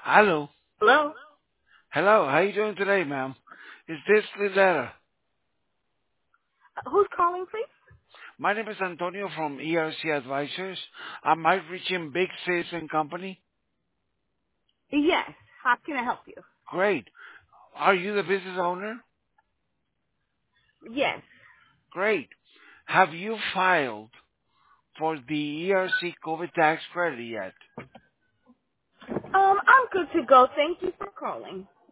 Hello. Hello? Hello. How you doing today, ma'am? Is this Lilera? Who's calling, please? My name is Antonio from ERC Advisors. Am I reaching Big Citizen Company? Yes. How can I help you? Great. Are you the business owner? Yes. Great. Have you filed for the ERC COVID tax credit yet? I'm good to go. Thank you for calling.